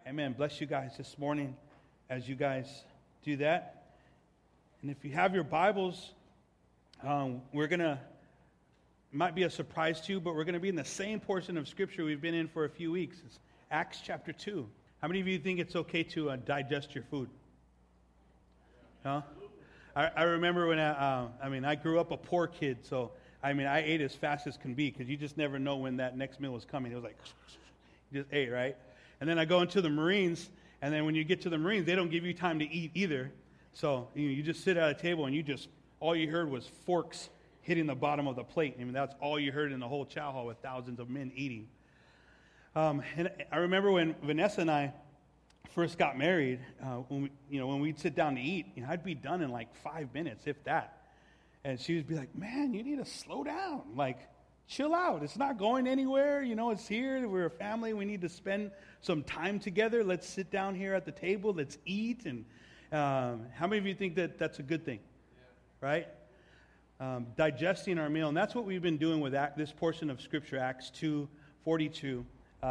Amen. Bless you guys this morning as you guys do that. And if you have your Bibles, we're going to, it might be a surprise to you, but we're going to be in the same portion of Scripture we've been in for a few weeks. It's Acts chapter 2. How many of you think it's okay to digest your food? Huh? I remember when I grew up a poor kid, so I ate as fast as can be because you just never know when that next meal was coming. It was like, you just ate, right? And then I go into the Marines, and then when you get to the Marines, they don't give you time to eat either. So you just sit at a table, and all you heard was forks hitting the bottom of the plate. That's all you heard in the whole chow hall with thousands of men eating. And I remember when Vanessa and I first got married, when we'd sit down to eat, I'd be done in like 5 minutes, if that. And she would be like, "Man, you need to slow down. Like, chill out. It's not going anywhere. It's here. We're a family. We need to spend some time together. Let's sit down here at the table. Let's eat." And how many of you think that that's a good thing? Yeah. Right? Digesting our meal. And that's what we've been doing with this portion of Scripture, Acts 2:42,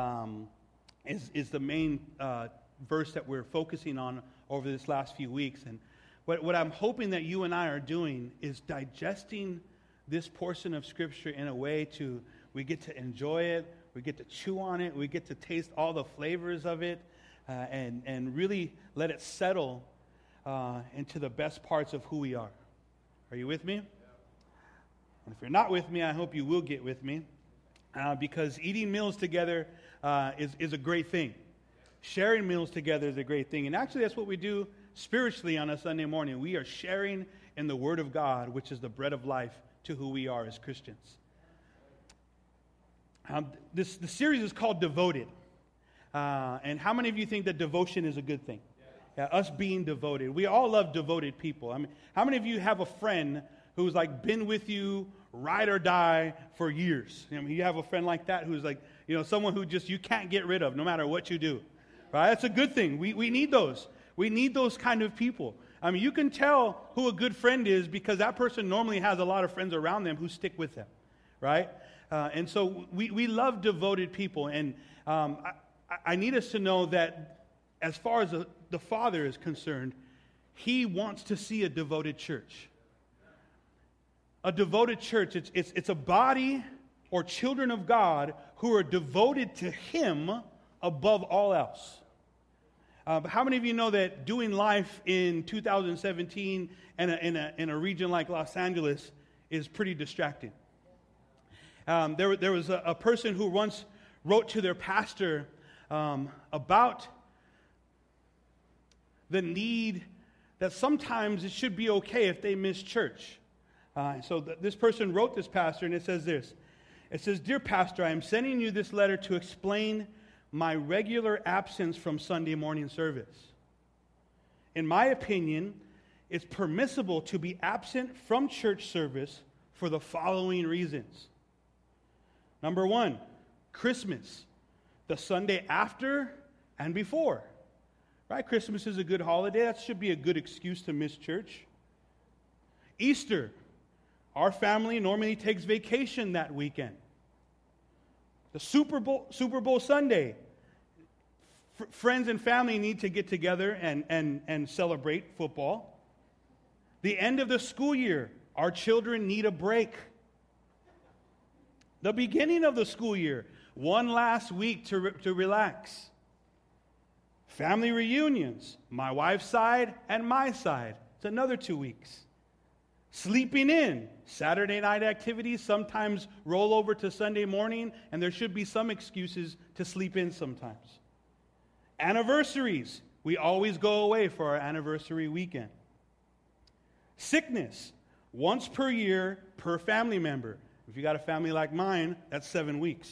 is the main verse that we're focusing on over this last few weeks. And what I'm hoping that you and I are doing is digesting this portion of Scripture in a way we get to enjoy it, we get to chew on it, we get to taste all the flavors of it, and really let it settle into the best parts of who we are. Are you with me? Yeah. And if you're not with me, I hope you will get with me, because eating meals together is a great thing. Sharing meals together is a great thing. And actually, that's what we do spiritually on a Sunday morning. We are sharing in the Word of God, which is the bread of life to who we are as Christians. The series is called Devoted. And how many of you think that devotion is a good thing? Yeah, us being devoted. We all love devoted people. How many of you have a friend who's like been with you, ride or die, for years? You have a friend like that who's like, someone who just you can't get rid of no matter what you do. Right? That's a good thing. We need those. We need those kind of people. You can tell who a good friend is because that person normally has a lot of friends around them who stick with them, right? And so we love devoted people. And I need us to know that as far as the Father is concerned, He wants to see a devoted church. A devoted church, it's a body or children of God who are devoted to Him above all else. But how many of you know that doing life in 2017 in a region like Los Angeles is pretty distracting? There was a person who once wrote to their pastor about the need that sometimes it should be okay if they miss church. This person wrote this pastor, and it says this. It says, "Dear Pastor, I am sending you this letter to explain my regular absence from Sunday morning service. In my opinion, it's permissible to be absent from church service for the following reasons. Number one, Christmas, the Sunday after and before. Right? Christmas is a good holiday. That should be a good excuse to miss church. Easter, our family normally takes vacation that weekend. The Super Bowl Sunday, friends and family need to get together and celebrate football. The end of the school year, our children need a break. The beginning of the school year, one last week to relax. Family reunions, my wife's side and my side. It's another 2 weeks. Sleeping in, Saturday night activities sometimes roll over to Sunday morning, and there should be some excuses to sleep in sometimes. Anniversaries, we always go away for our anniversary weekend. Sickness, once per year per family member. If you got a family like mine, that's 7 weeks.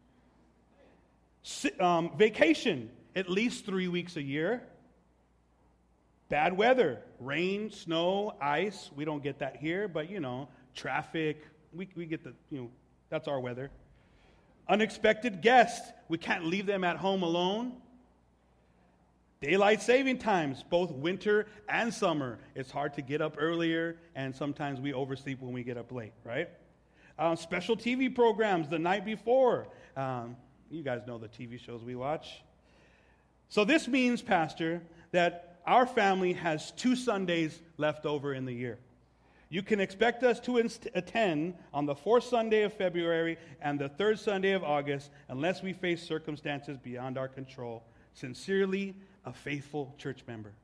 Vacation, at least 3 weeks a year. Bad weather, rain, snow, ice. We don't get that here, but traffic. We get that's our weather. Unexpected guests. We can't leave them at home alone. Daylight saving times, both winter and summer. It's hard to get up earlier, and sometimes we oversleep when we get up late, right? Special TV programs the night before. You guys know the TV shows we watch. So this means, Pastor, that our family has 2 Sundays left over in the year. You can expect us to attend on the 4th Sunday of February and the 3rd Sunday of August unless we face circumstances beyond our control. Sincerely, a faithful church member.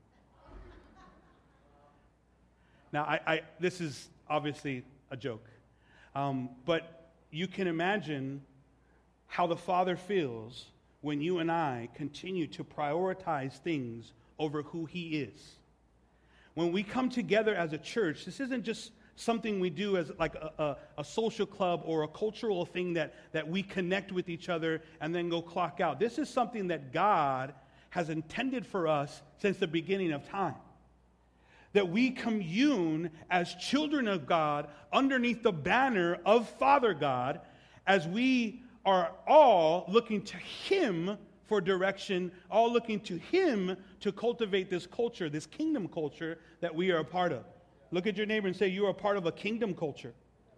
Now, this is obviously a joke, but you can imagine how the Father feels when you and I continue to prioritize things over who He is. When we come together as a church, this isn't just something we do as like a social club or a cultural thing that we connect with each other and then go clock out. This is something that God has intended for us since the beginning of time. That we commune as children of God underneath the banner of Father God, as we are all looking to Him for direction, all looking to Him to cultivate this culture, this kingdom culture that we are a part of. Look at your neighbor and say, you are a part of a kingdom culture.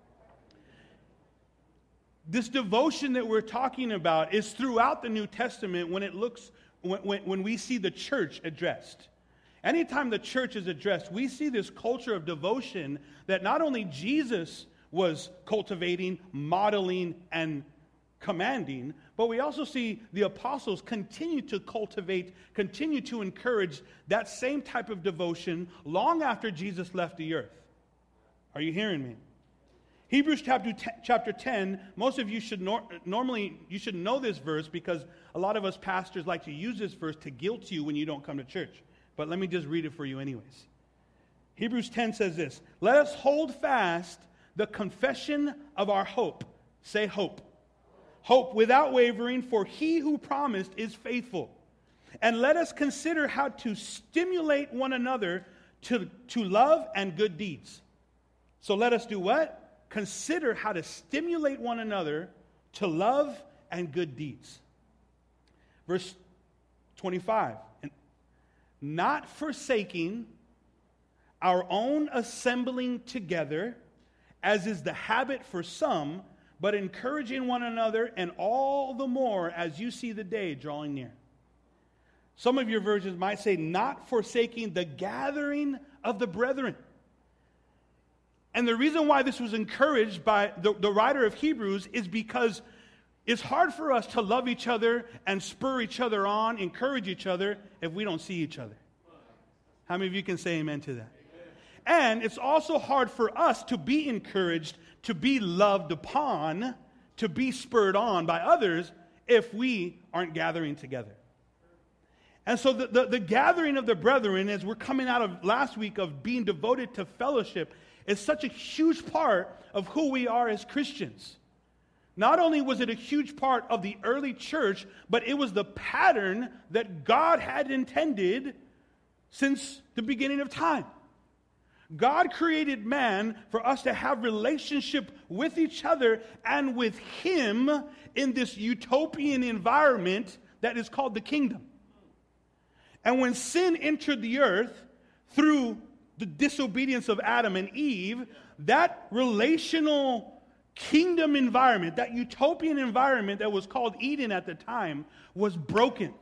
This devotion that we're talking about is throughout the New Testament when we see the church addressed. Anytime the church is addressed, we see this culture of devotion that not only Jesus was cultivating, modeling, and commanding, but we also see the apostles continue to cultivate, continue to encourage that same type of devotion long after Jesus left the earth. Are you hearing me? Hebrews chapter 10, most of you should you should know this verse because a lot of us pastors like to use this verse to guilt you when you don't come to church. But let me just read it for you anyways. Hebrews 10 says this, let us hold fast the confession of our hope. Say hope. Hope without wavering, for He who promised is faithful. And let us consider how to stimulate one another to love and good deeds. So let us do what? Consider how to stimulate one another to love and good deeds. Verse 25. Not forsaking our own assembling together, as is the habit for some, but encouraging one another, and all the more as you see the day drawing near. Some of your versions might say, not forsaking the gathering of the brethren. And the reason why this was encouraged by the writer of Hebrews is because it's hard for us to love each other and spur each other on, encourage each other, if we don't see each other. How many of you can say amen to that? And it's also hard for us to be encouraged, to be loved upon, to be spurred on by others if we aren't gathering together. And so the gathering of the brethren, as we're coming out of last week of being devoted to fellowship, is such a huge part of who we are as Christians. Not only was it a huge part of the early church, but it was the pattern that God had intended since the beginning of time. God created man for us to have relationship with each other and with Him in this utopian environment that is called the kingdom. And when sin entered the earth through the disobedience of Adam and Eve, that relational kingdom environment, that utopian environment that was called Eden at the time, was broken.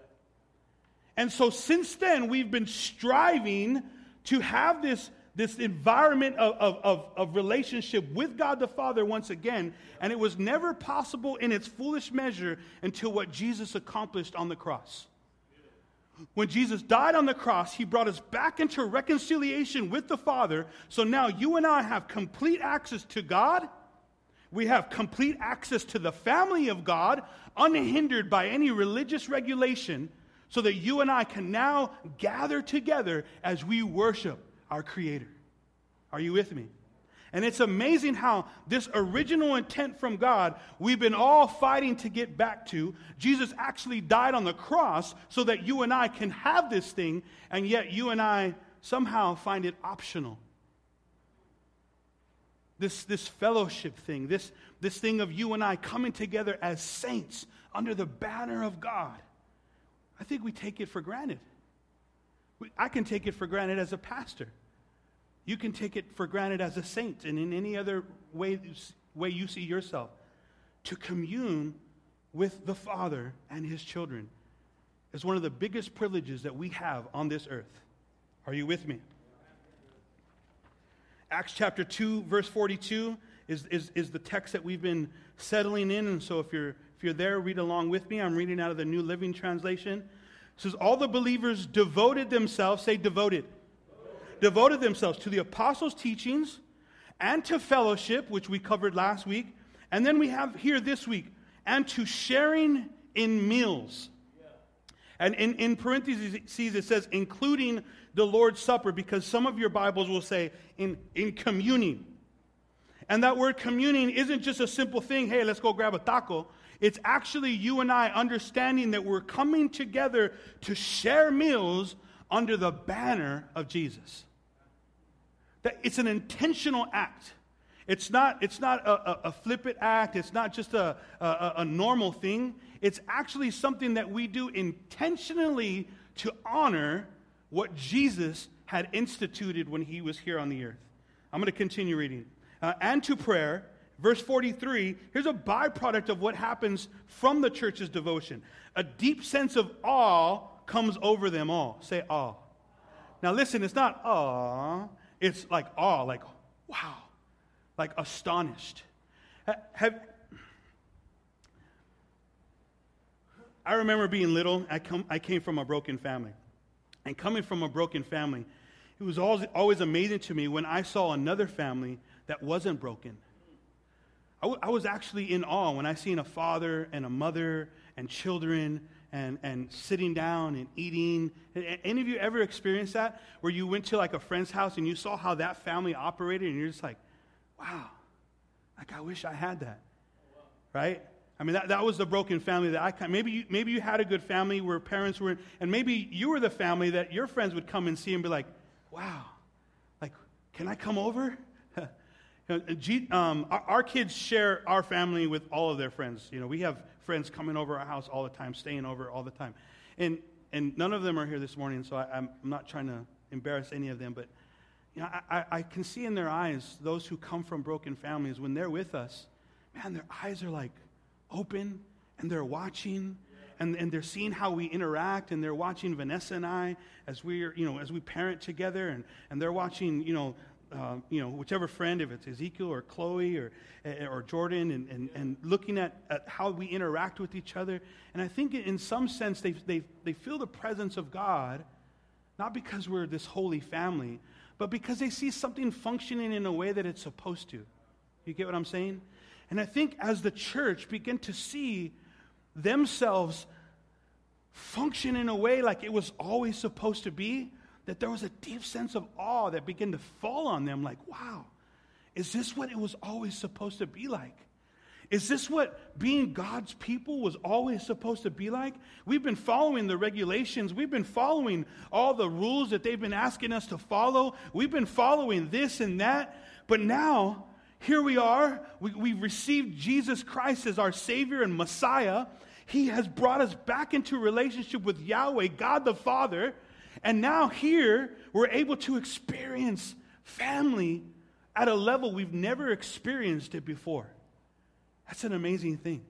And so since then, we've been striving to have this environment of relationship with God the Father once again, and it was never possible in its fullest measure until what Jesus accomplished on the cross. When Jesus died on the cross, He brought us back into reconciliation with the Father, so now you and I have complete access to God. We have complete access to the family of God, unhindered by any religious regulation, so that you and I can now gather together as we worship our Creator. Are you with me? And it's amazing how this original intent from God, we've been all fighting to get back to. Jesus actually died on the cross so that you and I can have this thing, and yet you and I somehow find it optional. This fellowship thing, this thing of you and I coming together as saints under the banner of God. I think we take it for granted. I can take it for granted as a pastor. You can take it for granted as a saint and in any other way you see yourself. To commune with the Father and His children. is one of the biggest privileges that we have on this earth. Are you with me? Acts chapter 2, verse 42 is the text that we've been settling in. And so if you're there, read along with me. I'm reading out of the New Living Translation. It says, all the believers devoted themselves, say devoted. Devoted themselves to the apostles' teachings and to fellowship, which we covered last week. And then we have here this week, and to sharing in meals. And in parentheses it says, including the Lord's Supper, because some of your Bibles will say in communing. And that word communing isn't just a simple thing, hey, let's go grab a taco. It's actually you and I understanding that we're coming together to share meals under the banner of Jesus. That it's an intentional act. It's not a flippant act. It's not just a normal thing. It's actually something that we do intentionally to honor what Jesus had instituted when he was here on the earth. I'm going to continue reading. And to prayer, verse 43, here's a byproduct of what happens from the church's devotion. A deep sense of awe comes over them all. Say awe. Now listen, it's not awe. It's like awe, like wow, like astonished. I remember being little. I came from a broken family. And coming from a broken family, it was always amazing to me when I saw another family that wasn't broken. I was actually in awe when I seen a father and a mother and children and sitting down and eating. Any of you ever experienced that? Where you went to like a friend's house and you saw how that family operated and you're just like, wow, like I wish I had that, right? I mean, that was the broken family that maybe you had a good family where parents were, and maybe you were the family that your friends would come and see and be like, wow, like, can I come over? Our kids share our family with all of their friends. You know, we have friends coming over our house all the time, staying over all the time. And none of them are here this morning, so I'm not trying to embarrass any of them, but you know, I can see in their eyes, those who come from broken families, when they're with us, man, their eyes are like open, and they're watching, and they're seeing how we interact, and they're watching Vanessa and I as we parent together, and they're watching, whichever friend, if it's Ezekiel or Chloe or Jordan, and looking at how we interact with each other. And I think in some sense they feel the presence of God, not because we're this holy family, but because they see something functioning in a way that it's supposed to. You get what I'm saying? And I think as the church begin to see themselves function in a way like it was always supposed to be, that there was a deep sense of awe that began to fall on them like, wow, is this what it was always supposed to be like? Is this what being God's people was always supposed to be like? We've been following the regulations. We've been following all the rules that they've been asking us to follow. We've been following this and that. But now, here we are. We've received Jesus Christ as our Savior and Messiah. He has brought us back into relationship with Yahweh, God the Father. And now here, we're able to experience family at a level we've never experienced it before. That's an amazing thing.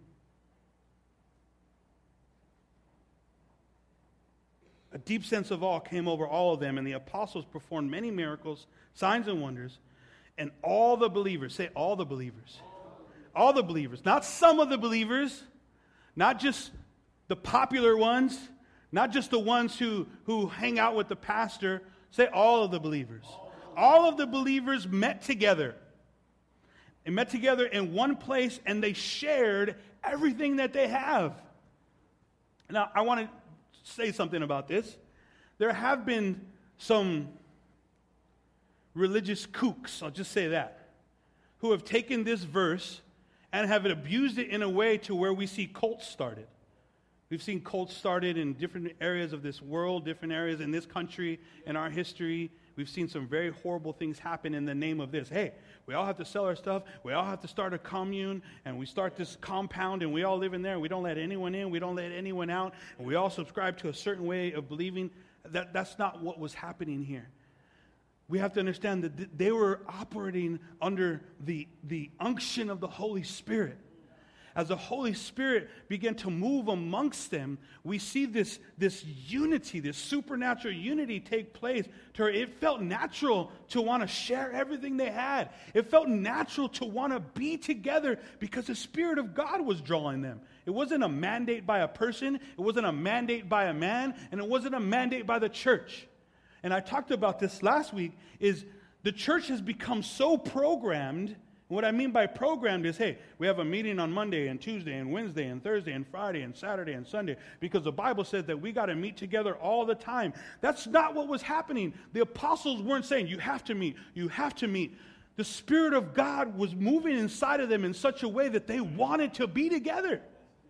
A deep sense of awe came over all of them, and the apostles performed many miracles, signs, and wonders. And all the believers, say all the believers. All the believers. Not some of the believers, not just the popular ones, not just the ones who hang out with the pastor. Say all of the believers. All of the believers met together. They met together in one place and they shared everything that they have. Now, I want to say something about this. There have been some religious kooks, I'll just say that, who have taken this verse and have abused it in a way to where we see cults started. We've seen cults started in different areas of this world, different areas in this country, in our history. We've seen some very horrible things happen in the name of this. Hey, we all have to sell our stuff. We all have to start a commune, and we start this compound, and we all live in there. We don't let anyone in. We don't let anyone out. And we all subscribe to a certain way of believing. That's not what was happening here. We have to understand that they were operating under the unction of the Holy Spirit. as the Holy Spirit began to move amongst them, we see this unity, this supernatural unity take place to where it felt natural to want to share everything they had. It felt natural to want to be together because the Spirit of God was drawing them. It wasn't a mandate by a person, it wasn't a mandate by a man, and it wasn't a mandate by the church. And I talked about this last week, is the church has become so programmed. What I mean by programmed is, hey, we have a meeting on Monday and Tuesday and Wednesday and Thursday and Friday and Saturday and Sunday because the Bible says that we got to meet together all the time. That's not what was happening. The apostles weren't saying, you have to meet, you have to meet. The Spirit of God was moving inside of them in such a way that they wanted to be together.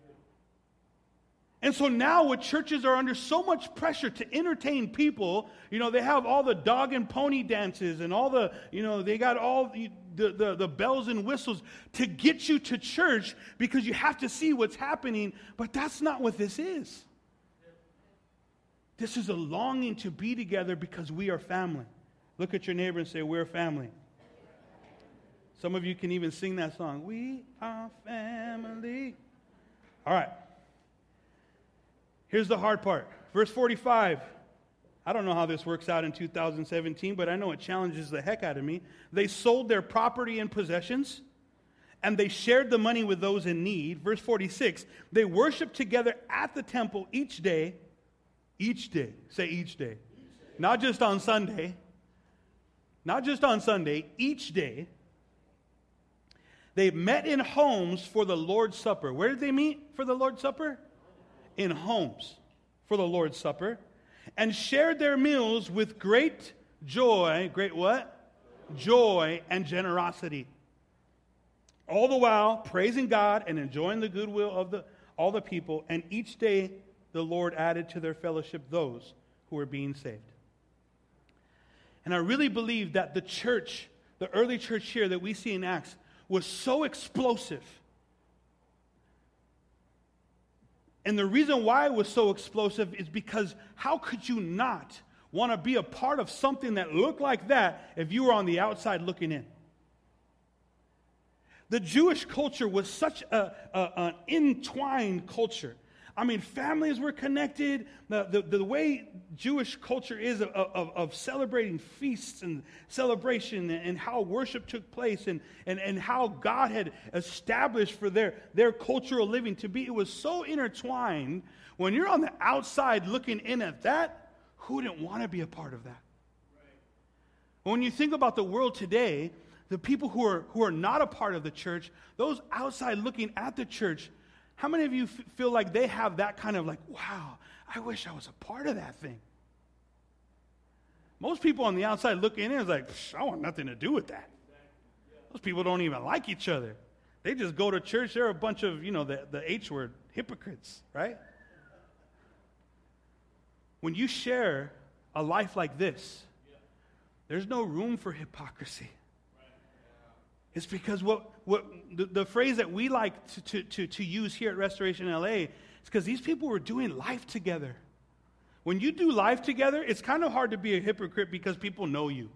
And so now what churches are under so much pressure to entertain people, they have all the dog and pony dances and all the, they got all the bells and whistles to get you to church because you have to see what's happening. But that's not what this is. This is a longing to be together because we are family. Look at your neighbor and say, we're family. Some of you can even sing that song. We are family. All right. Here's the hard part. Verse 45. I don't know how this works out in 2017, but I know it challenges the heck out of me. They sold their property and possessions, and they shared the money with those in need. Verse 46. They worshiped together at the temple each day. Each day. Say each day. Not just on Sunday. Not just on Sunday. Each day. They met in homes for the Lord's Supper. Where did they meet for the Lord's Supper? In homes for the Lord's Supper, and shared their meals with great joy. Great what? Joy and generosity. All the while praising God and enjoying the goodwill of all the people. And each day the Lord added to their fellowship those who were being saved. And I really believe that the church, the early church here that we see in Acts, was so explosive. And the reason why it was so explosive is because how could you not want to be a part of something that looked like that if you were on the outside looking in? The Jewish culture was such an entwined culture. I mean, families were connected. The way Jewish culture is of celebrating feasts and celebration and how worship took place and how God had established for their cultural living to be, it was so intertwined. When you're on the outside looking in at that, who didn't want to be a part of that? Right. When you think about the world today, the people who are not a part of the church, those outside looking at the church, how many of you feel like they have that kind of like, wow, I wish I was a part of that thing? Most people on the outside looking in is like, I want nothing to do with that. Those people don't even like each other. They just go to church. They're a bunch of, the H word, hypocrites, right? When you share a life like this, there's no room for hypocrisy. It's because the phrase that we like to use here at Restoration LA is because these people were doing life together. When you do life together, it's kind of hard to be a hypocrite because people know you.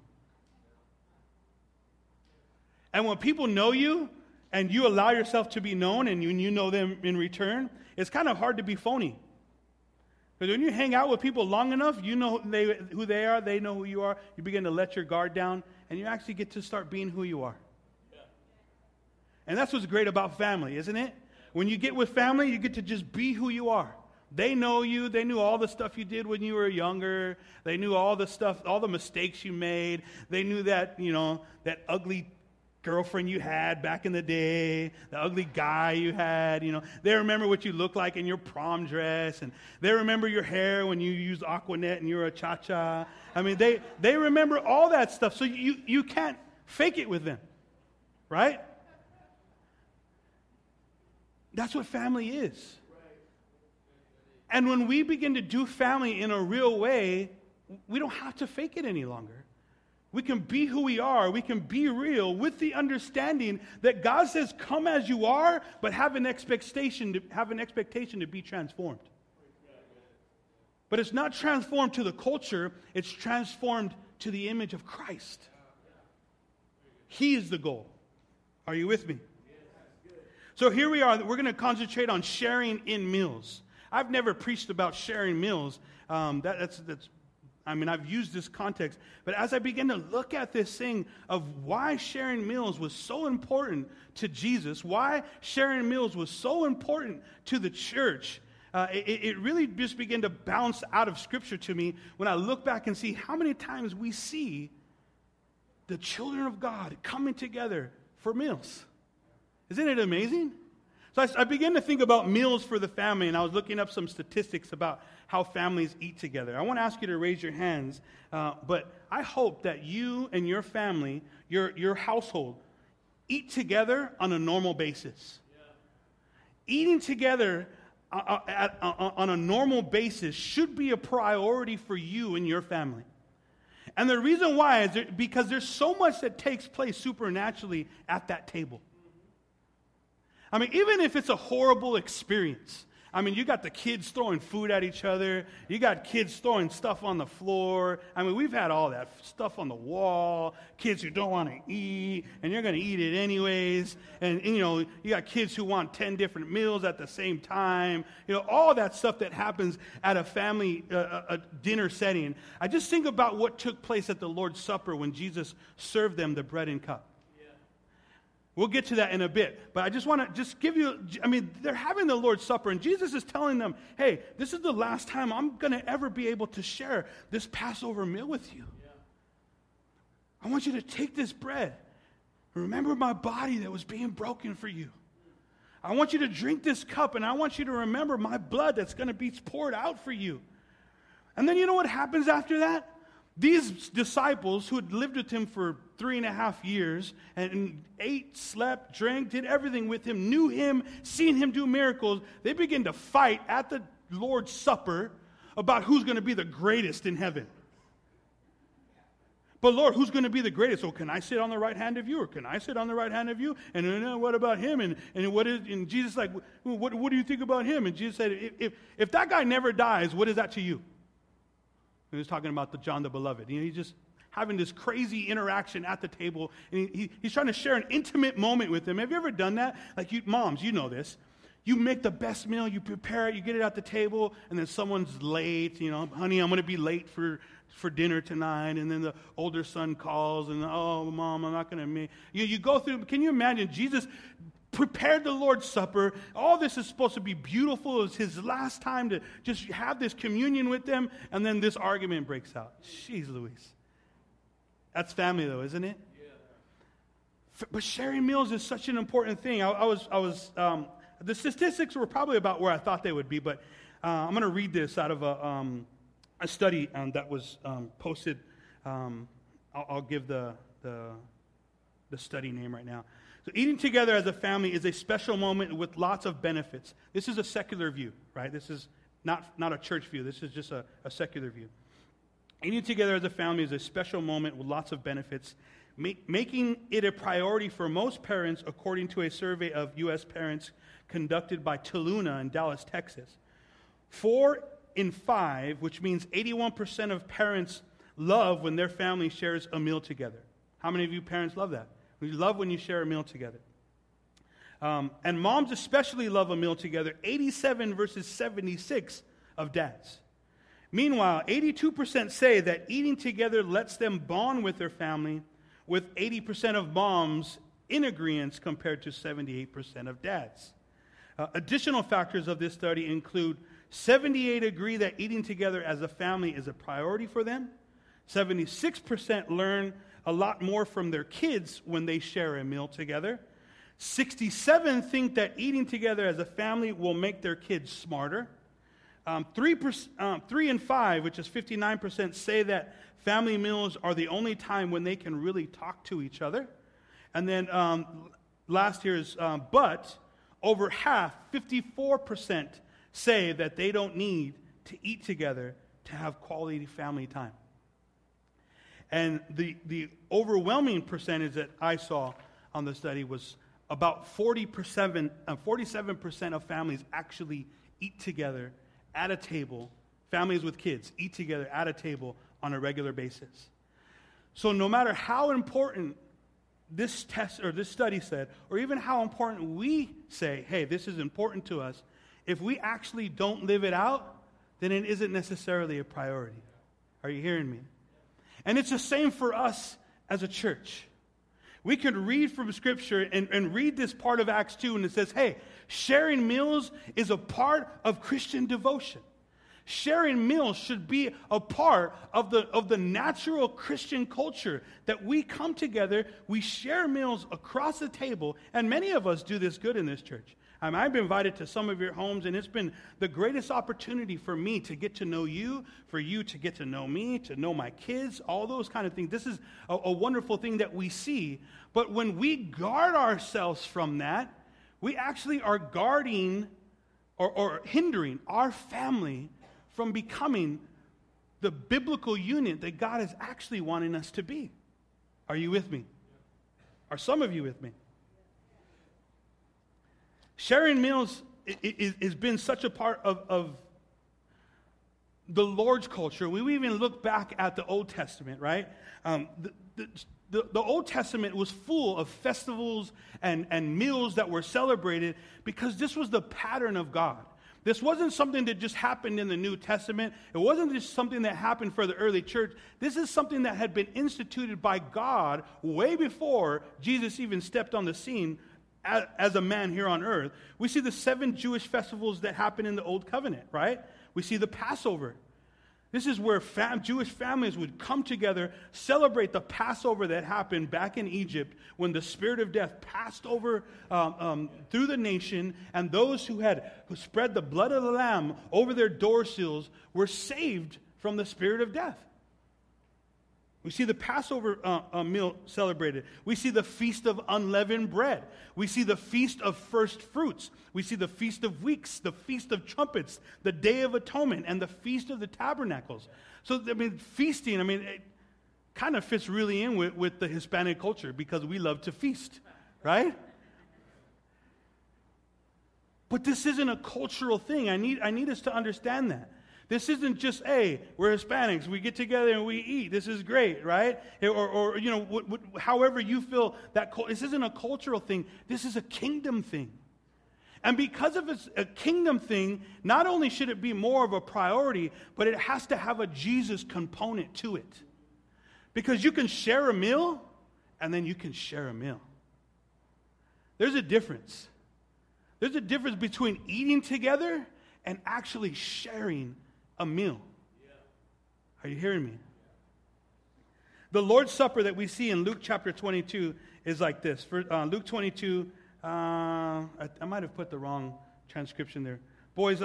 And when people know you and you allow yourself to be known and you know them in return, it's kind of hard to be phony. Because when you hang out with people long enough, you know who they are, they know who you are, you begin to let your guard down, and you actually get to start being who you are. And that's what's great about family, isn't it? When you get with family, you get to just be who you are. They know you. They knew all the stuff you did when you were younger. They knew all the stuff, all the mistakes you made. They knew that, that ugly girlfriend you had back in the day, the ugly guy you had, They remember what you looked like in your prom dress, and they remember your hair when you used Aquanet and you were a cha-cha. I mean, they remember all that stuff, so you can't fake it with them, right? That's what family is. And when we begin to do family in a real way, we don't have to fake it any longer. We can be who we are. We can be real with the understanding that God says, come as you are, but have an expectation to be transformed. But it's not transformed to the culture. It's transformed to the image of Christ. He is the goal. Are you with me? So here we are. We're going to concentrate on sharing in meals. I've never preached about sharing meals. I've used this context. But as I begin to look at this thing of why sharing meals was so important to Jesus, why sharing meals was so important to the church, it really just began to bounce out of Scripture to me when I look back and see how many times we see the children of God coming together for meals. Isn't it amazing? So I began to think about meals for the family, and I was looking up some statistics about how families eat together. I want to ask you to raise your hands, but I hope that you and your family, your household, eat together on a normal basis. Yeah. Eating together on a normal basis should be a priority for you and your family. And the reason why is because there's so much that takes place supernaturally at that table. I mean, even if it's a horrible experience, I mean, you got the kids throwing food at each other. You got kids throwing stuff on the floor. I mean, we've had all that stuff on the wall. Kids who don't want to eat, and you're going to eat it anyways. And, you got kids who want 10 different meals at the same time. All that stuff that happens at a family a dinner setting. I just think about what took place at the Lord's Supper when Jesus served them the bread and cup. We'll get to that in a bit, but I just want to give you, they're having the Lord's Supper, and Jesus is telling them, hey, this is the last time I'm going to ever be able to share this Passover meal with you. Yeah. I want you to take this bread. Remember my body that was being broken for you. I want you to drink this cup, and I want you to remember my blood that's going to be poured out for you. And then you know what happens after that? These disciples who had lived with him for 3.5 years and ate, slept, drank, did everything with him, knew him, seen him do miracles, they begin to fight at the Lord's Supper about who's going to be the greatest in heaven. But Lord, who's going to be the greatest? Oh, can I sit on the right hand of you, or can I sit on the right hand of you? And what about him? And Jesus like, what do you think about him? And Jesus said, if that guy never dies, what is that to you? He was talking about John the Beloved. He's just having this crazy interaction at the table, and he's trying to share an intimate moment with them. Have you ever done that? Like moms, you know this. You make the best meal, you prepare it, you get it at the table, and then someone's late. Honey, I'm going to be late for dinner tonight. And then the older son calls, and oh, Mom, I'm not going to make. You go through. Can you imagine Jesus prepared the Lord's Supper? All this is supposed to be beautiful. It's his last time to just have this communion with them, and then this argument breaks out. Jeez Louise. That's family though, isn't it? Yeah. But sharing meals is such an important thing. The statistics were probably about where I thought they would be, but I'm going to read this out of a study that was posted. I'll give the study name right now. So eating together as a family is a special moment with lots of benefits. This is a secular view, right? This is not a church view. This is just a secular view. Eating together as a family is a special moment with lots of benefits, making it a priority for most parents, according to a survey of U.S. parents conducted by Tuluna in Dallas, Texas. 4 in 5, which means 81% of parents love when their family shares a meal together. How many of you parents love that? We love when you share a meal together. And moms especially love a meal together, 87 versus 76 of dads. Meanwhile, 82% say that eating together lets them bond with their family, with 80% of moms in agreement compared to 78% of dads. Additional factors of this study include 78 agree that eating together as a family is a priority for them. 76% learn a lot more from their kids when they share a meal together. 67 think that eating together as a family will make their kids smarter. 3 in 5, which is 59%, say that family meals are the only time when they can really talk to each other. And then last here is, but over half, 54%, say that they don't need to eat together to have quality family time. And the overwhelming percentage that I saw on the study was about 47% of families actually eat together at a table. Families with kids eat together at a table on a regular basis. So no matter how important this test or this study said, or even how important we say, hey, this is important to us, if we actually don't live it out, then it isn't necessarily a priority. Are you hearing me? And it's the same for us as a church. We could read from Scripture and read this part of Acts 2, and it says, hey, sharing meals is a part of Christian devotion. Sharing meals should be a part of the natural Christian culture, that we come together, we share meals across the table, and many of us do this good in this church. I've been invited to some of your homes, and it's been the greatest opportunity for me to get to know you, for you to get to know me, to know my kids, all those kind of things. This is a wonderful thing that we see. But when we guard ourselves from that, we actually are guarding or hindering our family from becoming the biblical unit that God is actually wanting us to be. Are you with me? Are some of you with me? Sharing meals has been such a part of the Lord's culture. We even look back at the Old Testament, right? The Old Testament was full of festivals and meals that were celebrated because this was the pattern of God. This wasn't something that just happened in the New Testament. It wasn't just something that happened for the early church. This is something that had been instituted by God way before Jesus even stepped on the scene as a man here on earth. We see the 7 Jewish festivals that happen in the Old Covenant, right? We see the Passover. This is where Jewish families would come together, celebrate the Passover that happened back in Egypt when the spirit of death passed over through the nation, and those who spread the blood of the lamb over their door sills were saved from the spirit of death. We see the Passover meal celebrated. We see the Feast of Unleavened Bread. We see the Feast of First Fruits. We see the Feast of Weeks, the Feast of Trumpets, the Day of Atonement, and the Feast of the Tabernacles. So, feasting, it kind of fits really in with the Hispanic culture because we love to feast, right? But this isn't a cultural thing. I need us to understand that. This isn't just, hey, we're Hispanics, we get together and we eat. This is great, right? Or however you feel that this isn't a cultural thing. This is a kingdom thing. And because of it's a kingdom thing, not only should it be more of a priority, but it has to have a Jesus component to it. Because you can share a meal, and then you can share a meal. There's a difference. There's a difference between eating together and actually sharing a meal. Are you hearing me? The Lord's Supper that we see in Luke chapter 22 is like this. For Luke 22, I might have put the wrong transcription there. Boys,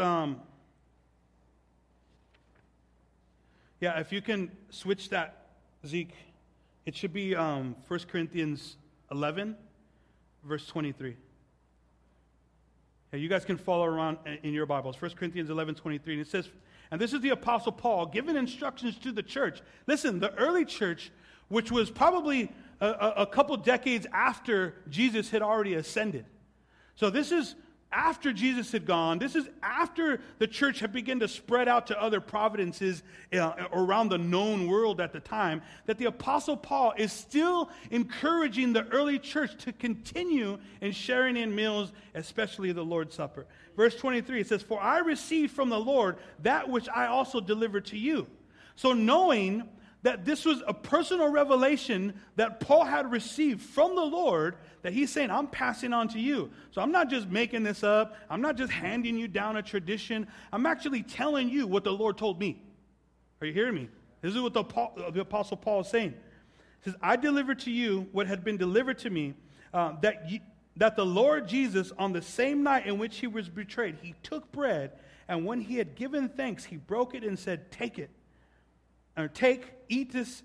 if you can switch that, Zeke, it should be 1 Corinthians 11, verse 23. Yeah, you guys can follow around in your Bibles. 1 Corinthians 11:23, and it says, and this is the Apostle Paul giving instructions to the church. Listen, the early church, which was probably a couple decades after Jesus had already ascended. So this is after Jesus had gone. This is after the church had begun to spread out to other provinces around the known world at the time, that the Apostle Paul is still encouraging the early church to continue in sharing in meals, especially the Lord's Supper. Verse 23, it says, for I received from the Lord that which I also delivered to you. So knowing that this was a personal revelation that Paul had received from the Lord, that he's saying, I'm passing on to you. So I'm not just making this up. I'm not just handing you down a tradition. I'm actually telling you what the Lord told me. Are you hearing me? This is what the Apostle Paul is saying. He says, I delivered to you what had been delivered to me, that the Lord Jesus, on the same night in which he was betrayed, he took bread, and when he had given thanks, he broke it and said, take it. Eat this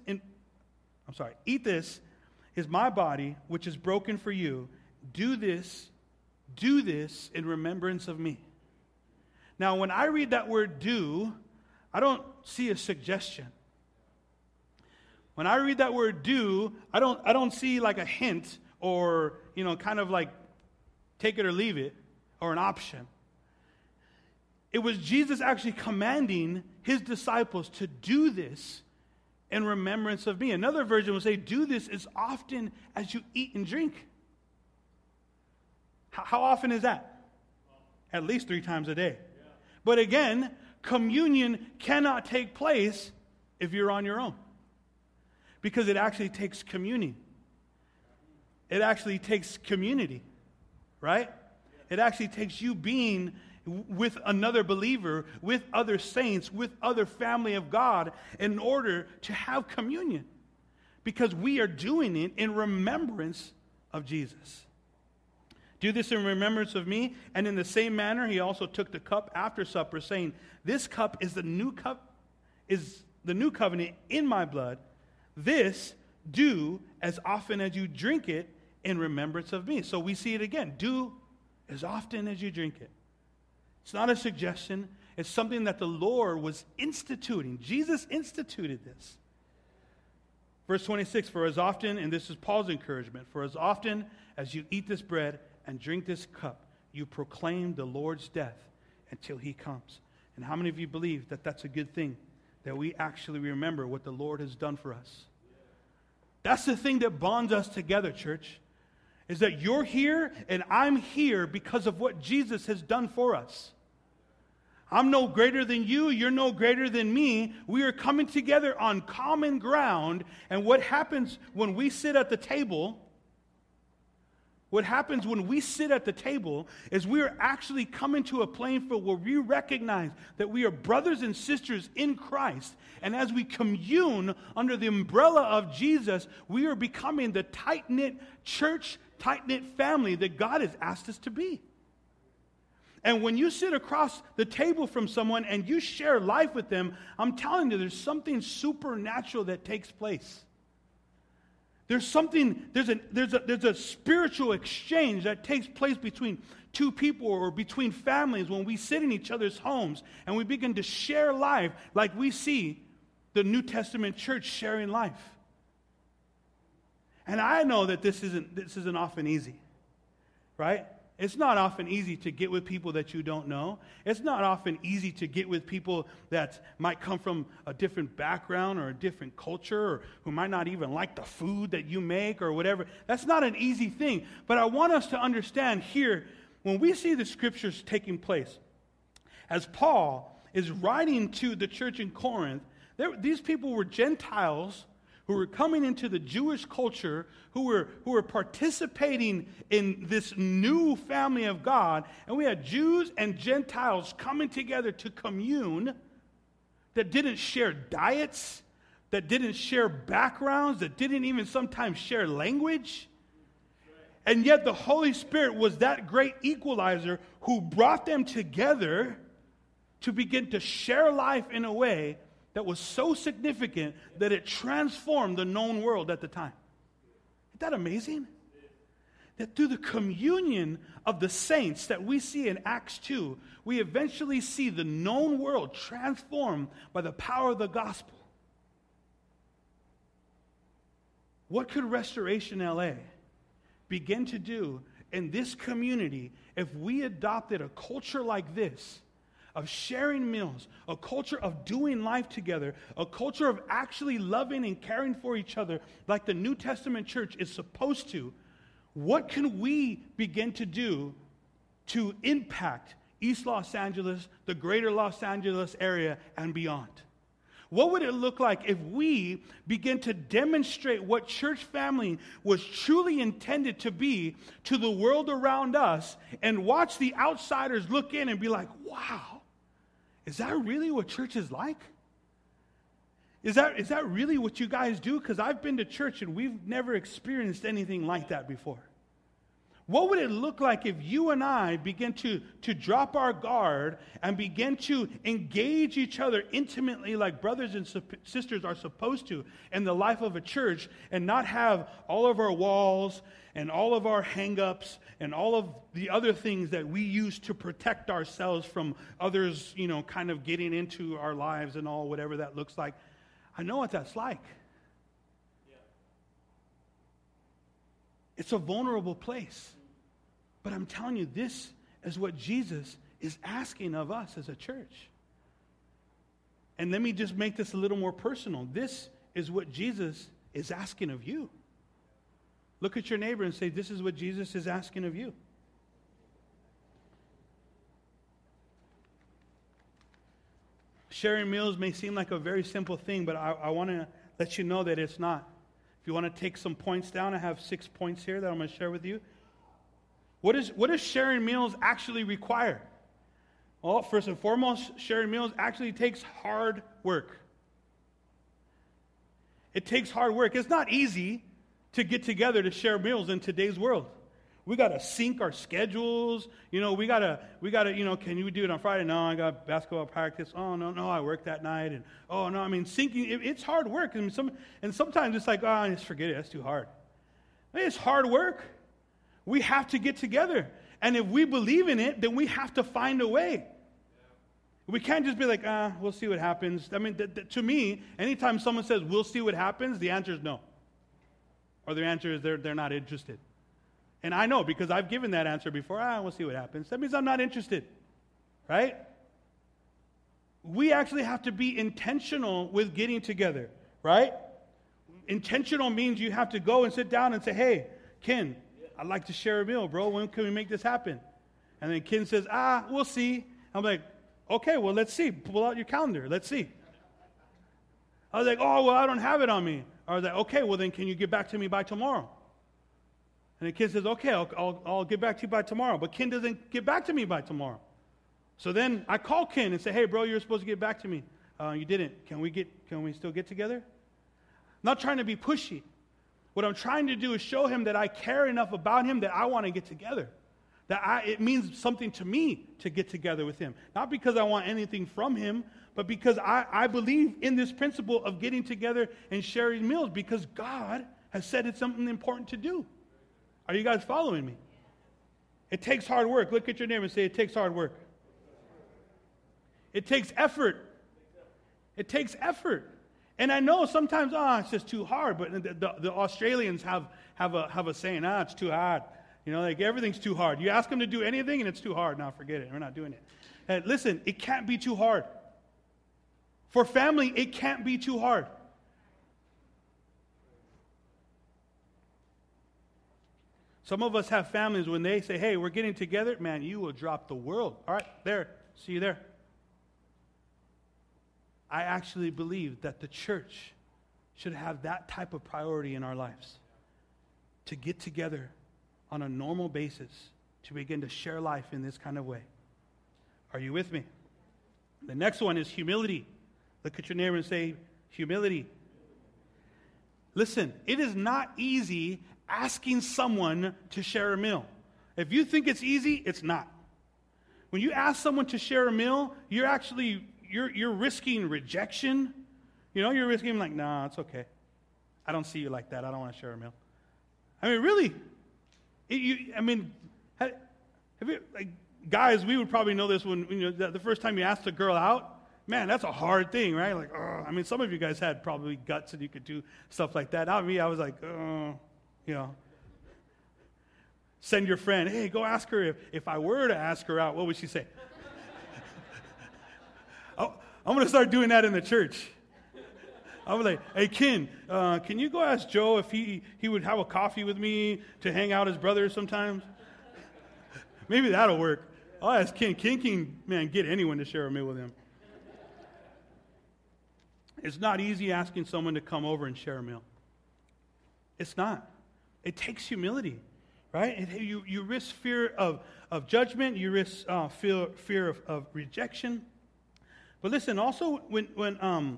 is my body, which is broken for you. Do this in remembrance of me. Now, when I read that word do, I don't see a suggestion. When I read that word do, I don't see like a hint or, kind of like take it or leave it or an option. It was Jesus actually commanding his disciples to do this in remembrance of me. Another version will say, do this as often as you eat and drink. How often is that? At least 3 times a day. But again, communion cannot take place if you're on your own. Because it actually takes communing. It actually takes community, right? It actually takes you being with another believer, with other saints, with other family of God in order to have communion. Because we are doing it in remembrance of Jesus. Do this in remembrance of me. And in the same manner, he also took the cup after supper, saying, this cup is the new covenant in my blood. This do as often as you drink it in remembrance of me. So we see it again. Do as often as you drink it. It's not a suggestion. It's something that the Lord was instituting. Jesus instituted this. Verse 26, for as often, and this is Paul's encouragement, for as often as you eat this bread and drink this cup, you proclaim the Lord's death until he comes. And how many of you believe that that's a good thing? That we actually remember what the Lord has done for us. That's the thing that bonds us together, church. Is that you're here and I'm here because of what Jesus has done for us. I'm no greater than you, you're no greater than me. We are coming together on common ground. And what happens when we sit at the table? What happens when we sit at the table is we are actually coming to a playing field where we recognize that we are brothers and sisters in Christ. And as we commune under the umbrella of Jesus, we are becoming the tight-knit church, tight-knit family that God has asked us to be. And when you sit across the table from someone and you share life with them, I'm telling you, there's something supernatural that takes place. There's a spiritual exchange that takes place between two people or between families when we sit in each other's homes and we begin to share life like we see the New Testament church sharing life. And I know that this isn't often easy, right? It's not often easy to get with people that you don't know. It's not often easy to get with people that might come from a different background or a different culture or who might not even like the food that you make or whatever. That's not an easy thing. But I want us to understand here, when we see the scriptures taking place, as Paul is writing to the church in Corinth, these people were Gentiles who were coming into the Jewish culture, who were participating in this new family of God. And we had Jews and Gentiles coming together to commune that didn't share diets, that didn't share backgrounds, that didn't even sometimes share language. And yet the Holy Spirit was that great equalizer who brought them together to begin to share life in a way that was so significant that it transformed the known world at the time. Isn't that amazing? That through the communion of the saints that we see in Acts 2, we eventually see the known world transformed by the power of the gospel. What could Restoration LA begin to do in this community if we adopted a culture like this? Of sharing meals, a culture of doing life together, a culture of actually loving and caring for each other like the New Testament church is supposed to. What can we begin to do to impact East Los Angeles, the greater Los Angeles area, and beyond? What would it look like if we begin to demonstrate what church family was truly intended to be to the world around us and watch the outsiders look in and be like, wow, is that really what church is like? Is that really what you guys do? Because I've been to church and we've never experienced anything like that before. What would it look like if you and I begin to drop our guard and begin to engage each other intimately like brothers and sisters are supposed to in the life of a church and not have all of our walls and all of our hang-ups and all of the other things that we use to protect ourselves from others, kind of getting into our lives and all, whatever that looks like. I know what that's like. It's a vulnerable place. But I'm telling you, this is what Jesus is asking of us as a church. And let me just make this a little more personal. This is what Jesus is asking of you. Look at your neighbor and say, this is what Jesus is asking of you. Sharing meals may seem like a very simple thing, but I want to let you know that it's not. If you want to take some points down, I have 6 points here that I'm going to share with you. What does sharing meals actually require? Well, first and foremost, sharing meals actually takes hard work. It takes hard work. It's not easy to get together to share meals in today's world. We got to sync our schedules. We got to, can you do it on Friday? No, I got basketball practice. Oh, no, I work that night. And, oh, no, syncing, it's hard work. And sometimes it's like, just forget it. That's too hard. It's hard work. We have to get together. And if we believe in it, then we have to find a way. We can't just be like, we'll see what happens. To me, anytime someone says, we'll see what happens, the answer is no. Or the answer is they're not interested. And I know because I've given that answer before. We'll see what happens. That means I'm not interested, right? We actually have to be intentional with getting together, right? Intentional means you have to go and sit down and say, hey, Ken, I'd like to share a meal, bro. When can we make this happen? And then Ken says, we'll see. I'm like, okay, well, let's see. Pull out your calendar. Let's see. I was like, I don't have it on me. I was like, okay, well, then can you get back to me by tomorrow? And the kid says, okay, I'll get back to you by tomorrow. But Ken doesn't get back to me by tomorrow. So then I call Ken and say, hey, bro, you're supposed to get back to me. You didn't. Can we still get together? I'm not trying to be pushy. What I'm trying to do is show him that I care enough about him that I want to get together. It means something to me to get together with him. Not because I want anything from him, but because I believe in this principle of getting together and sharing meals because God has said it's something important to do. Are you guys following me? It takes hard work. Look at your neighbor and say, it takes hard work. It takes effort. It takes effort. And I know sometimes, it's just too hard, but the Australians have a saying, it's too hard. Like everything's too hard. You ask them to do anything and it's too hard. Now forget it. We're not doing it. Listen, it can't be too hard. For family, it can't be too hard. Some of us have families when they say, hey, we're getting together, man, you will drop the world. All right, there. See you there. I actually believe that the church should have that type of priority in our lives. To get together on a normal basis, to begin to share life in this kind of way. Are you with me? The next one is humility. Look at your neighbor and say, humility. Listen, it is not easy asking someone to share a meal. If you think it's easy, it's not. When you ask someone to share a meal, you're risking rejection. You're risking like, nah, it's okay. I don't see you like that. I don't want to share a meal. Really. Guys, we would probably know this when the first time you asked a girl out. Man, that's a hard thing, right? Like, some of you guys had probably guts and you could do stuff like that. Not me. I was like, send your friend, hey, go ask her. If I were to ask her out, what would she say? I'm going to start doing that in the church. I was like, hey, Ken, can you go ask Joe if he would have a coffee with me to hang out his brother sometimes? Maybe that'll work. I'll ask Ken. Ken can, get anyone to share a meal with him. It's not easy asking someone to come over and share a meal. It's not. It takes humility, right? You risk fear of judgment. You risk fear of rejection. But listen, also when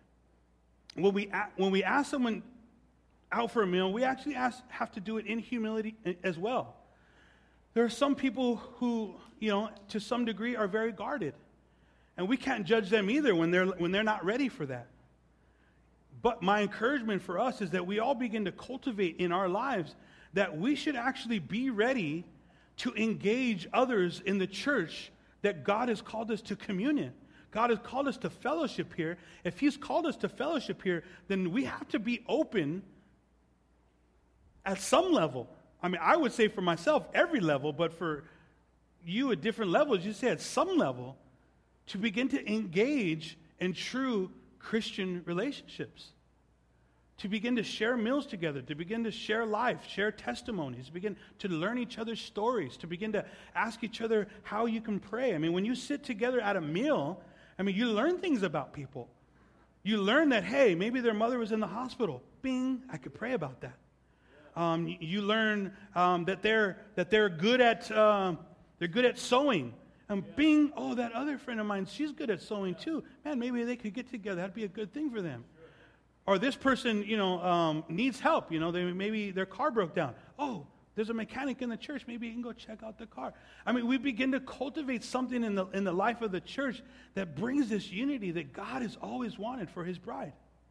we ask someone out for a meal, we actually have to do it in humility as well. There are some people who, to some degree are very guarded. And we can't judge them either when they're not ready for that. But my encouragement for us is that we all begin to cultivate in our lives that we should actually be ready to engage others in the church that God has called us to communion. God has called us to fellowship here. If He's called us to fellowship here, then we have to be open at some level. I would say for myself, every level, but for you at different levels, you say at some level, to begin to engage in true Christian relationships. to begin to share meals together, to begin to share life, share testimonies, to begin to learn each other's stories, to begin to ask each other how you can pray. I mean, when you sit together at a meal, I mean, you learn things about people. You learn that, hey, maybe their mother was in the hospital. Bing, I could pray about that. You learn that they're good at sewing. And bing, oh, that other friend of mine, she's good at sewing too. Man, maybe they could get together. That'd be a good thing for them. Or this person, needs help. Maybe their car broke down. Oh, there's a mechanic in the church. Maybe you can go check out the car. I mean, we begin to cultivate something in the life of the church that brings this unity that God has always wanted for His bride.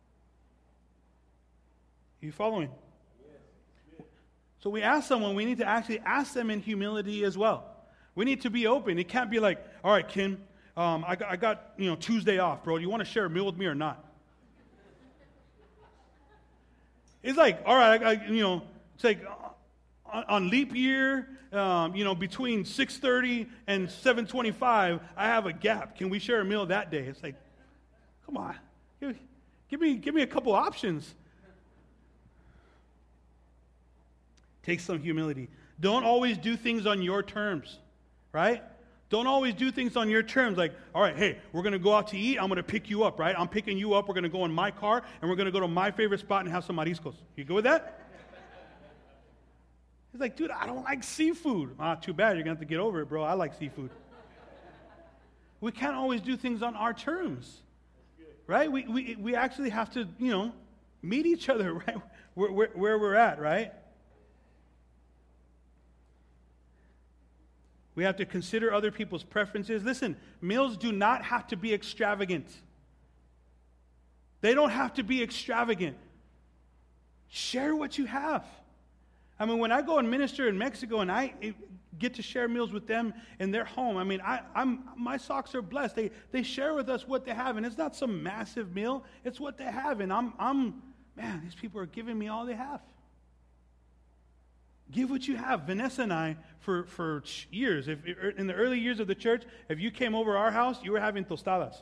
Are you following? So we ask someone, we need to actually ask them in humility as well. We need to be open. It can't be like, all right, Kim, I got Tuesday off, bro. Do you want to share a meal with me or not? It's like, all right, it's like on leap year, between 6:30 and 7:25, I have a gap. Can we share a meal that day? It's like, come on, give me a couple options. Take some humility. Don't always do things on your terms, right? Don't always do things on your terms. Like, all right, hey, we're going to go out to eat. I'm going to pick you up, right? I'm picking you up. We're going to go in my car, and we're going to go to my favorite spot and have some mariscos. You go with that? He's like, dude, I don't like seafood. Too bad. You're going to have to get over it, bro. I like seafood. We can't always do things on our terms, right? We actually have to, meet each other, right? Where we're at, right? We have to consider other people's preferences. Listen, meals do not have to be extravagant. They don't have to be extravagant. Share what you have. I mean, when I go and minister in Mexico and I get to share meals with them in their home, I mean, my socks are blessed. They share with us what they have, and it's not some massive meal. It's what they have, and man, these people are giving me all they have. Give what you have. Vanessa and I, for years, in the early years of the church, if you came over our house, you were having tostadas.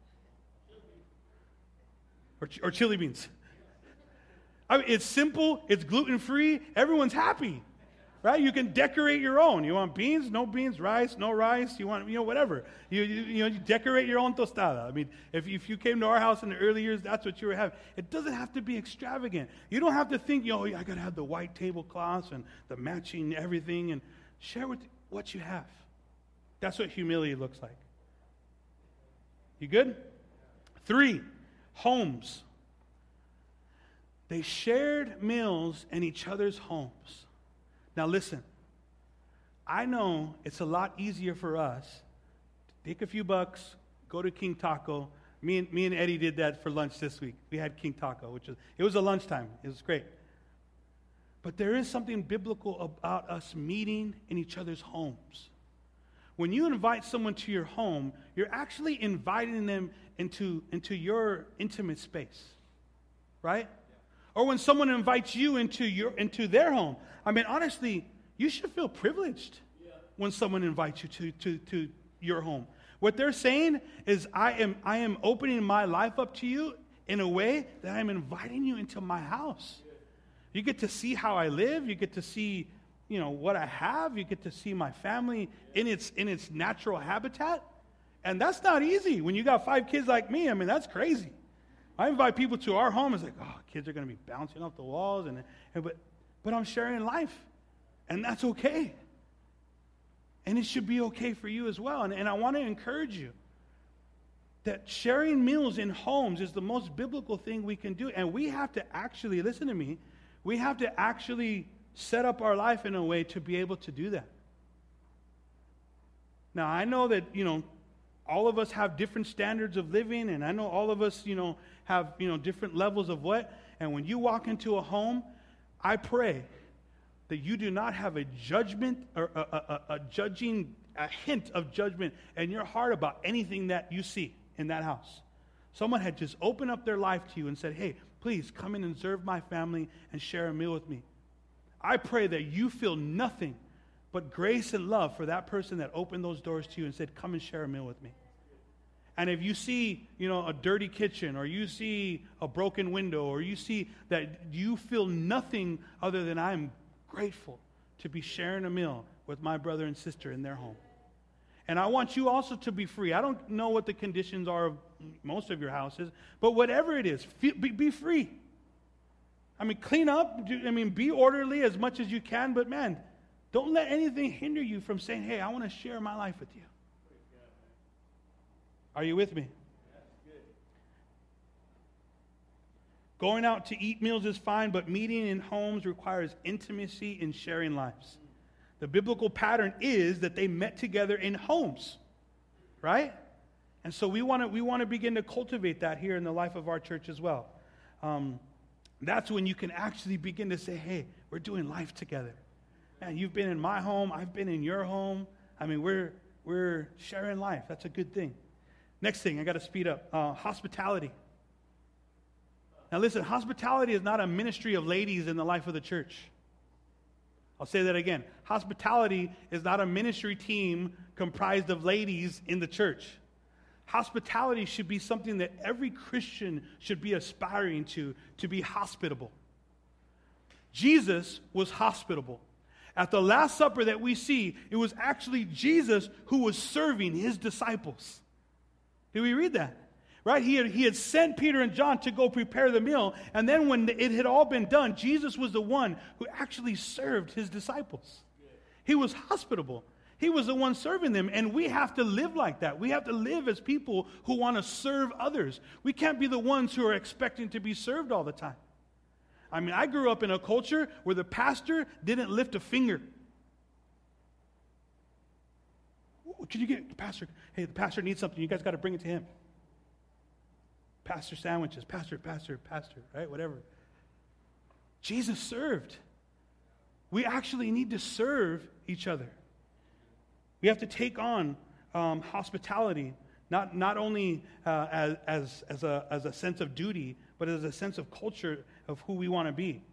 Or chili beans. I mean, it's simple, it's gluten-free, everyone's happy. Right? You can decorate your own. You want beans? No beans. Rice? No rice. You want, whatever. You decorate your own tostada. I mean, if you came to our house in the early years, that's what you were having. It doesn't have to be extravagant. You don't have to think, I got to have the white tablecloths and the matching everything, and share what you have. That's what humility looks like. You good? 3, homes. They shared meals in each other's homes. Now listen, I know it's a lot easier for us to take a few bucks, go to King Taco. Me and Eddie did that for lunch this week. We had King Taco, it was a lunchtime. It was great. But there is something biblical about us meeting in each other's homes. When you invite someone to your home, you're actually inviting them into your intimate space, right? Or when someone invites you into their home. I mean, honestly, you should feel privileged when someone invites you to your home. What they're saying is, I am opening my life up to you in a way that I'm inviting you into my house. You get to see how I live. You get to see, what I have. You get to see my family in its natural habitat. And that's not easy. When you got 5 kids like me, I mean, that's crazy. I invite people to our home. It's like, kids are going to be bouncing off the walls, but I'm sharing life, and that's okay. And it should be okay for you as well. And I want to encourage you that sharing meals in homes is the most biblical thing we can do. And we have to actually, listen to me, we have to actually set up our life in a way to be able to do that. Now, I know that, all of us have different standards of living, and I know all of us, have, different levels of what. And when you walk into a home, I pray that you do not have a judgment or a hint of judgment in your heart about anything that you see in that house. Someone had just opened up their life to you and said, hey, please come in and serve my family and share a meal with me. I pray that you feel nothing but grace and love for that person that opened those doors to you and said, come and share a meal with me. And if you see, a dirty kitchen, or you see a broken window, or you see that you feel nothing other than I'm grateful to be sharing a meal with my brother and sister in their home. And I want you also to be free. I don't know what the conditions are of most of your houses, but whatever it is, be free. Clean up. Be orderly as much as you can, but man, don't let anything hinder you from saying, hey, I want to share my life with you. Are you with me? Going out to eat meals is fine, but meeting in homes requires intimacy in sharing lives. The biblical pattern is that they met together in homes, right? And so we want to begin to cultivate that here in the life of our church as well. That's when you can actually begin to say, hey, we're doing life together. Man, you've been in my home, I've been in your home. We're sharing life. That's a good thing. Next thing, I got to speed up. Hospitality. Now listen, hospitality is not a ministry of ladies in the life of the church. I'll say that again. Hospitality is not a ministry team comprised of ladies in the church. Hospitality should be something that every Christian should be aspiring to be hospitable. Jesus was hospitable. At the Last Supper that we see, it was actually Jesus who was serving his disciples. Did we read that? Right? He had sent Peter and John to go prepare the meal, and then when it had all been done, Jesus was the one who actually served his disciples. He was hospitable. He was the one serving them, and we have to live like that. We have to live as people who want to serve others. We can't be the ones who are expecting to be served all the time. I grew up in a culture where the pastor didn't lift a finger. Could you get the pastor? Hey, the pastor needs something. You guys got to bring it to him. Pastor sandwiches, pastor, right? Whatever. Jesus served. We actually need to serve each other. We have to take on hospitality, not only as a sense of duty, but as a sense of culture of who we want to be.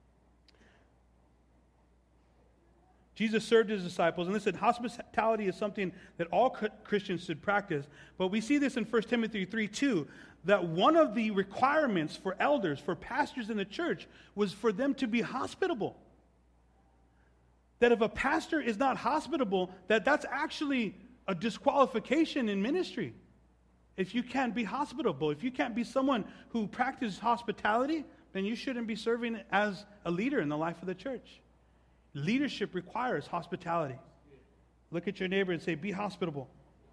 Jesus served his disciples, and listen, hospitality is something that all Christians should practice, but we see this in 1 Timothy 3:2, that one of the requirements for elders, for pastors in the church, was for them to be hospitable. That if a pastor is not hospitable, that's actually a disqualification in ministry. If you can't be hospitable, if you can't be someone who practices hospitality, then you shouldn't be serving as a leader in the life of the church. Leadership requires hospitality. Look at your neighbor and say, be hospitable.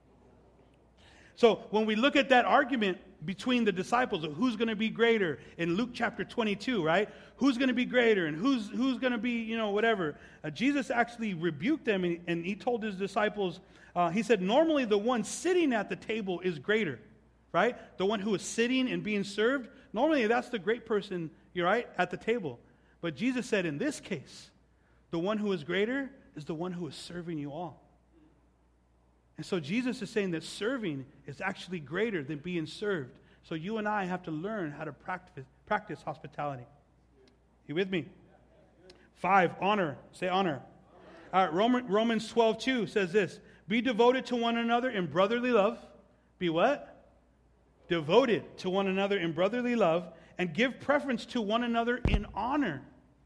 So when we look at that argument between the disciples of who's going to be greater in Luke chapter 22, right? Who's going to be greater and who's going to be, whatever. Jesus actually rebuked them and he told his disciples, he said, normally the one sitting at the table is greater, right? The one who is sitting and being served, normally that's the great person, you're right, at the table. But Jesus said in this case, the one who is greater is the one who is serving you all. And so Jesus is saying that serving is actually greater than being served. So you and I have to learn how to practice hospitality. You with me? 5, honor. Say honor. All right, Romans 12:2 says this. Be devoted to one another in brotherly love. Be what? Devoted to one another in brotherly love, and give preference to one another in honor.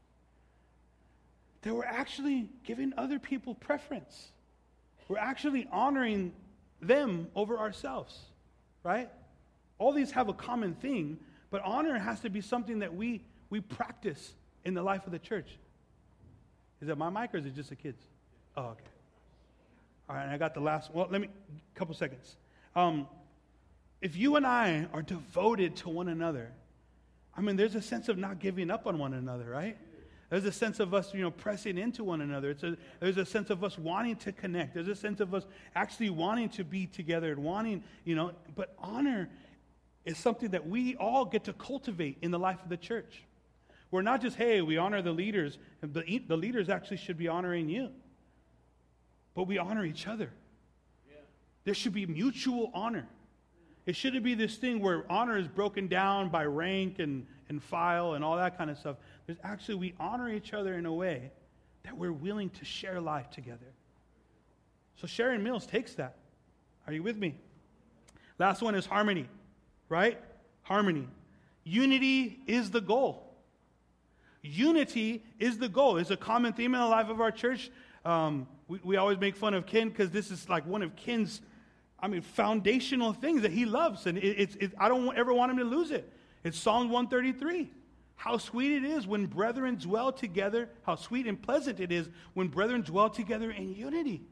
That we're actually giving other people preference. We're actually honoring them over ourselves, right? All these have a common thing, but honor has to be something that we practice in the life of the church. Is that my mic or is it just the kids? Oh, okay. All right, and I got the last, couple seconds. If you and I are devoted to one another, there's a sense of not giving up on one another, right? There's a sense of us, pressing into one another. There's a sense of us wanting to connect. There's a sense of us actually wanting to be together and wanting, but honor is something that we all get to cultivate in the life of the church. We're not just, hey, we honor the leaders. The leaders actually should be honoring you. But we honor each other. Yeah. There should be mutual honor. It shouldn't be this thing where honor is broken down by rank and file and all that kind of stuff. There's actually, we honor each other in a way that we're willing to share life together. So sharing meals takes that. Are you with me? Last one is harmony, right? Harmony. Unity is the goal. Unity is the goal. It's a common theme in the life of our church. We always make fun of Ken because this is like one of Ken's, foundational things that he loves. And I don't ever want him to lose it. It's Psalm 133. How sweet it is when brethren dwell together. How sweet and pleasant it is when brethren dwell together in unity.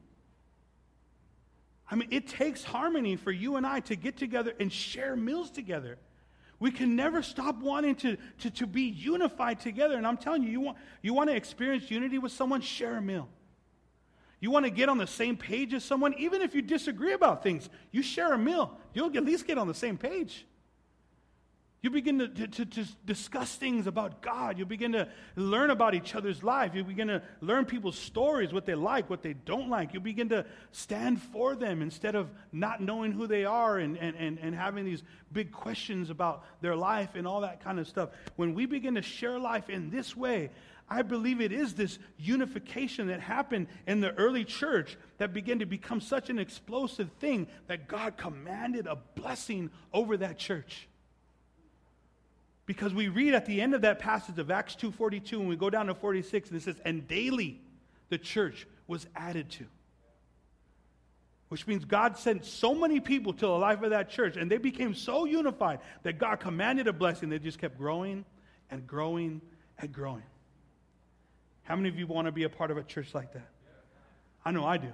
It takes harmony for you and I to get together and share meals together. We can never stop wanting to be unified together. And I'm telling you, you want to experience unity with someone, share a meal. You want to get on the same page as someone, even if you disagree about things, you share a meal. You'll at least get on the same page. You begin to discuss things about God. You begin to learn about each other's life. You begin to learn people's stories, what they like, what they don't like. You begin to stand for them instead of not knowing who they are and having these big questions about their life and all that kind of stuff. When we begin to share life in this way, I believe it is this unification that happened in the early church that began to become such an explosive thing that God commanded a blessing over that church. Because we read at the end of that passage of Acts 2:42, and we go down to 46, and it says, and daily the church was added to. Which means God sent so many people to the life of that church, and they became so unified that God commanded a blessing. They just kept growing and growing and growing. How many of you want to be a part of a church like that? I know I do.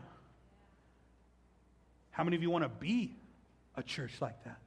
How many of you want to be a church like that?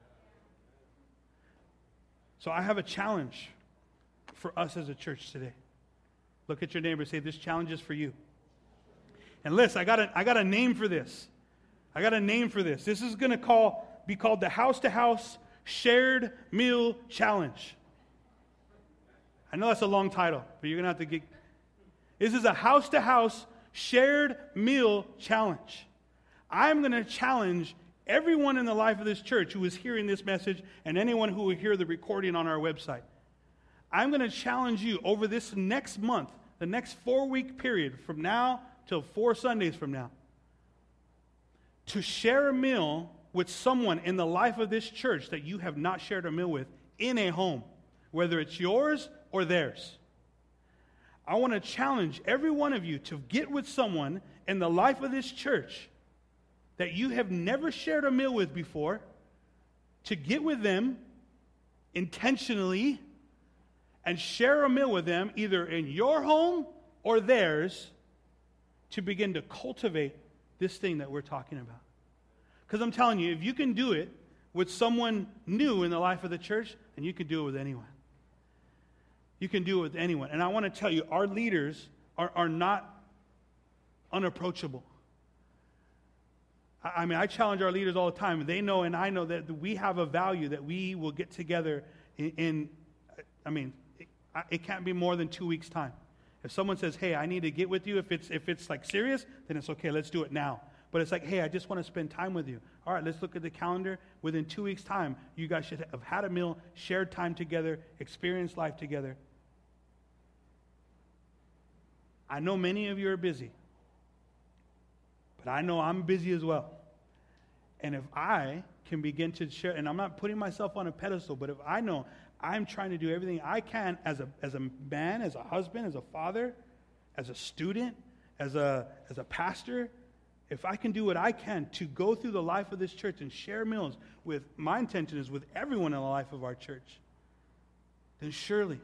So I have a challenge for us as a church today. Look at your neighbor and say, this challenge is for you. And listen, I got a name for this. I got a name for this. This is going to be called the House to House Shared Meal Challenge. I know that's a long title, but you're going to have to get... This is a House to House Shared Meal Challenge. I'm going to challenge everyone in the life of this church who is hearing this message and anyone who will hear the recording on our website. I'm going to challenge you over this next month, the next 4-week period from now till 4 Sundays from now, to share a meal with someone in the life of this church that you have not shared a meal with in a home, whether it's yours or theirs. I want to challenge every one of you to get with someone in the life of this church that you have never shared a meal with before, to get with them intentionally and share a meal with them either in your home or theirs to begin to cultivate this thing that we're talking about. Because I'm telling you, if you can do it with someone new in the life of the church, then you can do it with anyone. You can do it with anyone. And I want to tell you, our leaders are not unapproachable. I challenge our leaders all the time. They know and I know that we have a value that we will get together it can't be more than 2 weeks' time. If someone says, hey, I need to get with you, if it's like serious, then it's okay, let's do it now. But it's like, hey, I just want to spend time with you. All right, let's look at the calendar. Within 2 weeks' time, you guys should have had a meal, shared time together, experienced life together. I know many of you are busy. But I know I'm busy as well. And if I can begin to share, and I'm not putting myself on a pedestal, but if I know I'm trying to do everything I can as a man, as a husband, as a father, as a student, as a pastor, if I can do what I can to go through the life of this church and share meals with, my intention is with everyone in the life of our church, then surely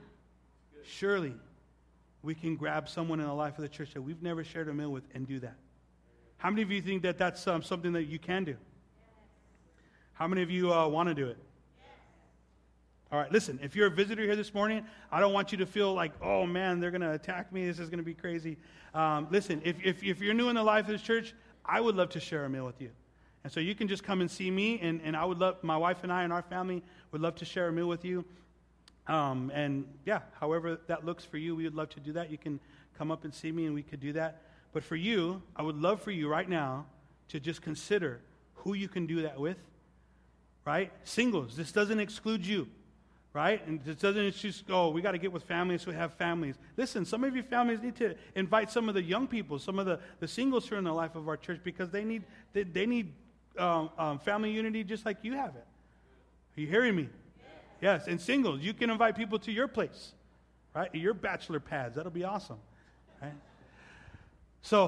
we can grab someone in the life of the church that we've never shared a meal with and do that. How many of you think that that's something that you can do? How many of you want to do it? All right, listen, if you're a visitor here this morning, I don't want you to feel like, oh man, they're going to attack me, this is going to be crazy. Listen, if you're new in the life of this church, I would love to share a meal with you. And so you can just come and see me, and I would love, my wife and I and our family would love to share a meal with you. And yeah, however that looks for you, we would love to do that. You can come up and see me and we could do that. But for you, I would love for you right now to just consider who you can do that with, right? Singles, this doesn't exclude you, right? And it doesn't just, oh, we got to get with families who have families. Listen, some of your families need to invite some of the young people, some of the singles who are in the life of our church because they need family unity just like you have it. Are you hearing me? Yes, and singles, you can invite people to your place, right? Your bachelor pads, that'll be awesome, right? So,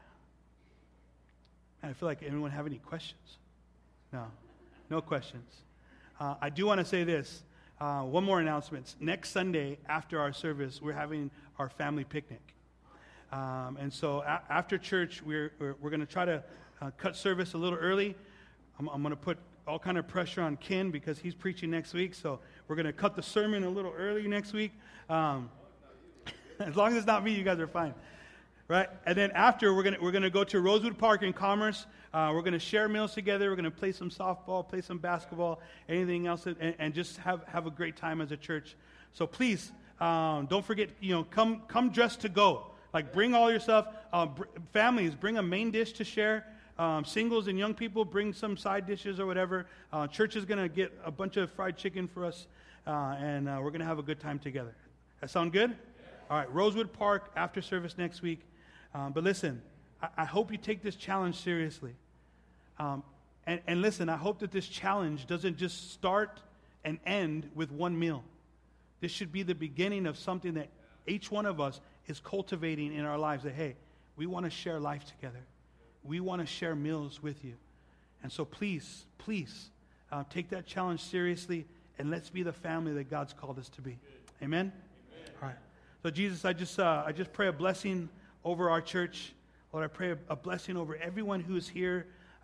I feel like anyone have any questions? No questions. I do want to say this. One more announcement. Next Sunday after our service, we're having our family picnic. And so after church, we're going to try to cut service a little early. I'm going to put all kind of pressure on Ken because he's preaching next week. So we're going to cut the sermon a little early next week. As long as it's not me, you guys are fine. Right? And then after, we're gonna go to Rosewood Park in Commerce. We're going to share meals together. We're going to play some softball, play some basketball, anything else, and just have a great time as a church. So please, don't forget, come dressed to go. Like, bring all your stuff. Families, bring a main dish to share. Singles and young people, bring some side dishes or whatever. Church is going to get a bunch of fried chicken for us, and we're going to have a good time together. That sound good? All right, Rosewood Park, after service next week. But listen, I hope you take this challenge seriously. And listen, I hope that this challenge doesn't just start and end with one meal. This should be the beginning of something that each one of us is cultivating in our lives. That, hey, we want to share life together. We want to share meals with you. And so please, take that challenge seriously, and let's be the family that God's called us to be. Amen? All right. So Jesus, I just pray a blessing over our church. Lord, I pray a blessing over everyone who is here,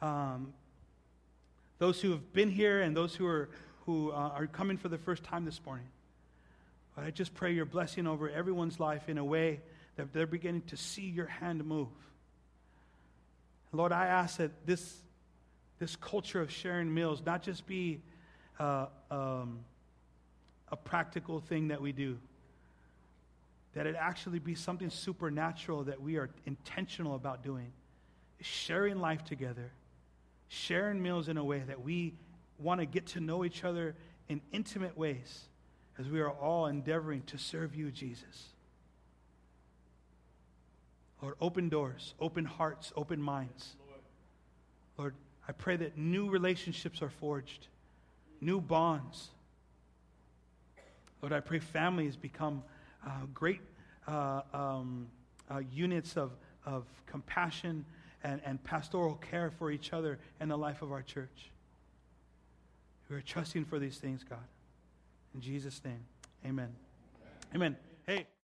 those who have been here and those who are coming for the first time this morning. Lord, I just pray your blessing over everyone's life in a way that they're beginning to see your hand move. Lord, I ask that this culture of sharing meals not just be a practical thing that we do, that it actually be something supernatural that we are intentional about doing. Sharing life together, sharing meals in a way that we want to get to know each other in intimate ways as we are all endeavoring to serve you, Jesus. Lord, open doors, open hearts, open minds. Lord, I pray that new relationships are forged, new bonds. Lord, I pray families become great units of compassion and pastoral care for each other in the life of our church. We are trusting for these things, God. In Jesus' name, amen. Amen. Hey.